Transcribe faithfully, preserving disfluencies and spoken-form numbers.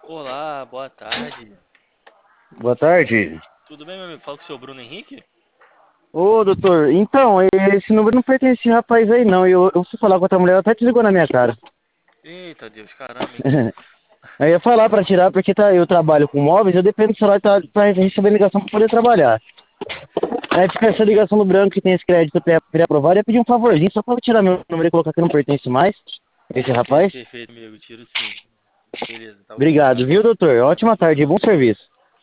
Olá, boa tarde. Boa tarde. Tudo bem, meu amigo? Fala com o seu Bruno Henrique? Ô, doutor, então, esse número não pertence a esse rapaz aí, não. Eu, eu fui falar com outra mulher, ela até desligou na minha cara. Eita Deus, caramba, hein? Aí eu ia falar pra tirar, porque tá, eu trabalho com móveis, eu dependo do celular tá, pra receber ligação pra poder trabalhar. Aí fica essa ligação no branco que tem esse crédito pré-aprovado, eu ia pedir um favorzinho só pra tirar meu número e colocar que não pertence mais, esse Per- rapaz. perfeito, amigo. Tiro sim. Beleza, tá bom. Obrigado, viu, doutor? Ótima tarde, bom serviço.